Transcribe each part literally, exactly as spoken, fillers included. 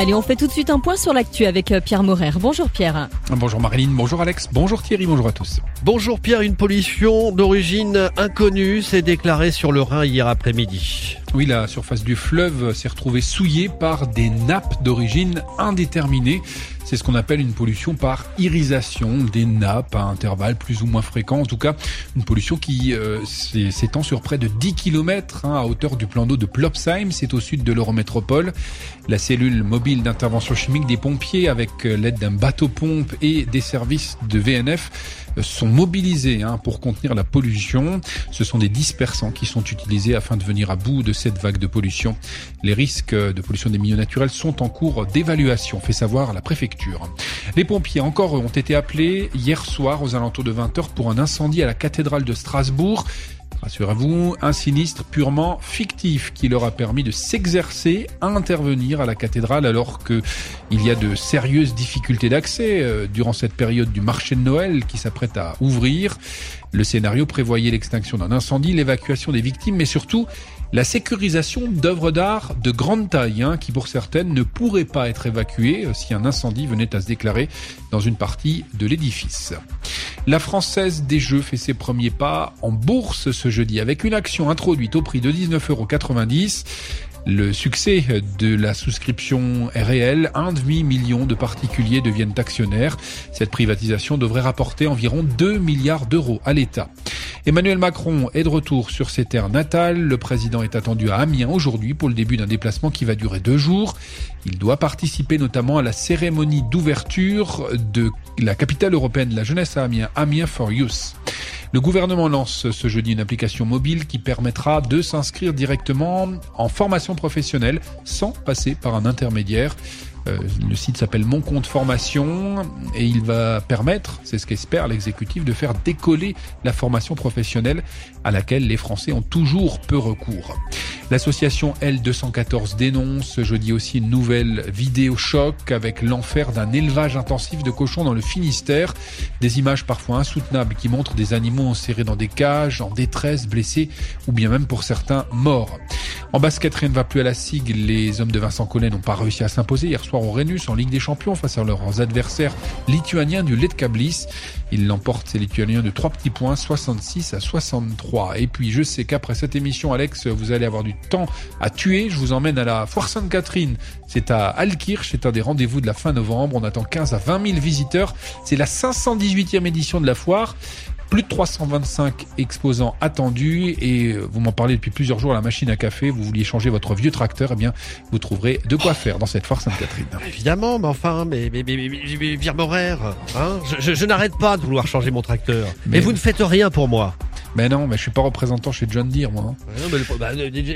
Allez, on fait tout de suite un point sur l'actu avec Pierre Maurer. Bonjour Pierre. Bonjour Marilyn, bonjour Alex, bonjour Thierry, bonjour à tous. Bonjour Pierre, une pollution d'origine inconnue s'est déclarée sur le Rhin hier après-midi. Oui, la surface du fleuve s'est retrouvée souillée par des nappes d'origine indéterminée. C'est ce qu'on appelle une pollution par irisation, des nappes à intervalles plus ou moins fréquents. En tout cas, une pollution qui euh, s'étend sur près de dix kilomètres hein, à hauteur du plan d'eau de Plopsheim. C'est au sud de l'Eurométropole. La cellule mobile d'intervention chimique des pompiers, avec l'aide d'un bateau-pompe et des services de V N F, sont mobilisés hein, pour contenir la pollution. Ce sont des dispersants qui sont utilisés afin de venir à bout de cette vague de pollution. Les risques de pollution des milieux naturels sont en cours d'évaluation, fait savoir la préfecture. Les pompiers encore ont été appelés hier soir aux alentours de vingt heures pour un incendie à la cathédrale de Strasbourg. Rassurez-vous, un sinistre purement fictif qui leur a permis de s'exercer à intervenir à la cathédrale alors qu'il y a de sérieuses difficultés d'accès euh, durant cette période du marché de Noël qui s'apprête à ouvrir. Le scénario prévoyait l'extinction d'un incendie, l'évacuation des victimes, mais surtout la sécurisation d'œuvres d'art de grande taille, hein, qui pour certaines ne pourraient pas être évacuées si un incendie venait à se déclarer dans une partie de l'édifice. La Française des Jeux fait ses premiers pas en bourse ce jeudi avec une action introduite au prix de dix-neuf euros quatre-vingt-dix. Le succès de la souscription est réel. Un demi-million de particuliers deviennent actionnaires. Cette privatisation devrait rapporter environ deux milliards d'euros à l'État. Emmanuel Macron est de retour sur ses terres natales. Le président est attendu à Amiens aujourd'hui pour le début d'un déplacement qui va durer deux jours. Il doit participer notamment à la cérémonie d'ouverture de la capitale européenne de la jeunesse à Amiens, Amiens for Youth. Le gouvernement lance ce jeudi une application mobile qui permettra de s'inscrire directement en formation professionnelle sans passer par un intermédiaire. Euh, le site s'appelle Mon Compte Formation et il va permettre, c'est ce qu'espère l'exécutif, de faire décoller la formation professionnelle à laquelle les Français ont toujours peu recours. L'association L deux cent quatorze dénonce ce jeudi aussi une nouvelle vidéo choc avec l'enfer d'un élevage intensif de cochons dans le Finistère. Des images parfois insoutenables qui montrent des animaux enserrés dans des cages, en détresse, blessés ou bien même pour certains morts. En basket, rien ne va plus à la SIG. Les hommes de Vincent Collet n'ont pas réussi à s'imposer hier soir au Rhenus en Ligue des Champions face à leurs adversaires lituaniens du Lietkabelis. Ils l'emportent, ces Lituaniens, de trois petits points, soixante-six à soixante-trois. Et puis je sais qu'après cette émission, Alex, vous allez avoir du temps à tuer. Je vous emmène à la Foire Sainte-Catherine. C'est à Altkirch, c'est un des rendez-vous de la fin novembre. On attend quinze à vingt mille visiteurs. C'est la cinq cent dix-huitième édition de la foire. Plus de trois cent vingt-cinq exposants attendus et vous m'en parlez depuis plusieurs jours à la machine à café. Vous vouliez changer votre vieux tracteur, eh bien, vous trouverez de quoi faire dans cette foire Sainte-Catherine. Évidemment, mais enfin, mais, mais, mais, mais, mais Pierre Maurer, hein, je, je, je n'arrête pas de vouloir changer mon tracteur. Mais, mais vous ne faites rien pour moi. Mais non, mais je suis pas représentant chez John Deere, moi. Ouais, non, mais, bah,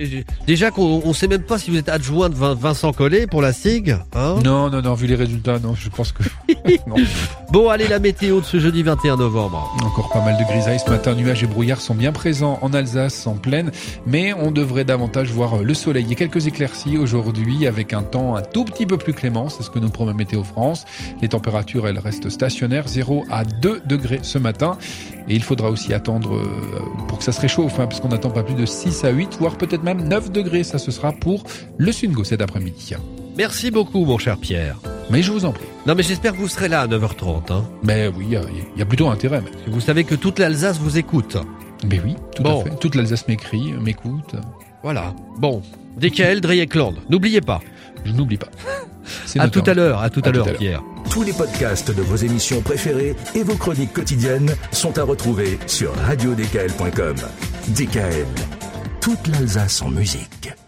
déjà qu'on on sait même pas si vous êtes adjoint de Vincent Collet pour la SIG, hein. Non, non, non, vu les résultats, non, je pense que... non. Bon, allez, la météo de ce jeudi vingt et un novembre. Encore pas mal de grisailles ce matin, nuages et brouillards sont bien présents en Alsace, en plaine, mais on devrait davantage voir le soleil et quelques éclaircies aujourd'hui avec un temps un tout petit peu plus clément, c'est ce que nous promet Météo France. Les températures, elles restent stationnaires, zéro à deux degrés ce matin, et il faudra aussi attendre pour que ça se réchauffe, hein, parce qu'on n'attend pas plus de six à huit, voire peut-être même neuf degrés, ça ce sera pour le Sungo cet après-midi. Merci beaucoup, mon cher Pierre. Mais je vous en prie. Non, mais j'espère que vous serez là à neuf heures trente. Hein. Mais oui, il y, y a plutôt intérêt. Mais... Vous savez que toute l'Alsace vous écoute. Mais oui, tout bon. à fait. Toute l'Alsace m'écrit, m'écoute. Voilà. Bon. D K L, Dreyeckland. N'oubliez pas. Je n'oublie pas. C'est à tout à l'heure, à tout à, à l'heure, Pierre. Tous les podcasts de vos émissions préférées et vos chroniques quotidiennes sont à retrouver sur radio d k l point com. D K L. Toute l'Alsace en musique.